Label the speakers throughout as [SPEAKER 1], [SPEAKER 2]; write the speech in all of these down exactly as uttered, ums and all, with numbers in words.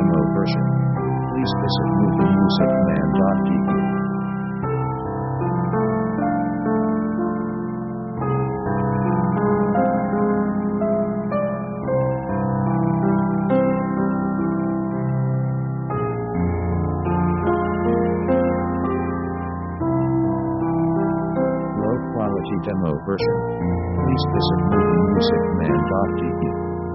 [SPEAKER 1] demo version. Please visit movie music man dot d e. Low quality demo version. Please visit movie music man dot d e.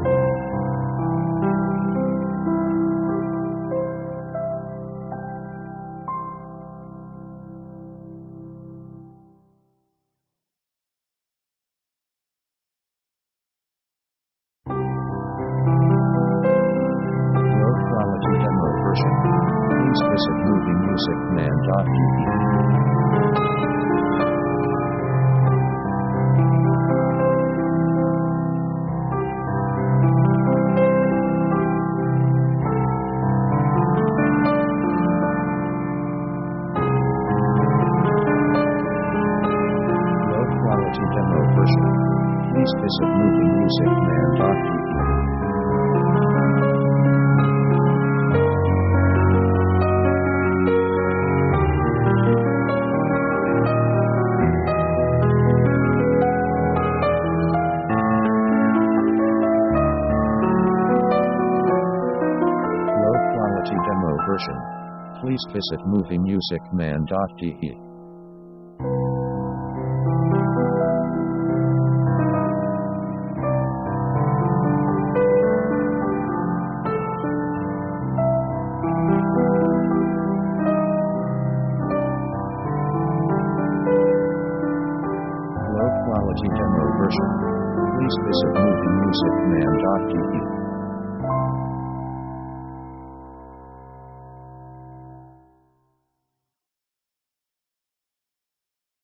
[SPEAKER 1] Low quality demo version. Please visit movie music man dot d e. Low quality demo version. Please visit movie music man dot d e. Low quality demo version. Please visit movie music man dot d e. Low quality demo version. Please visit movie music man dot d e.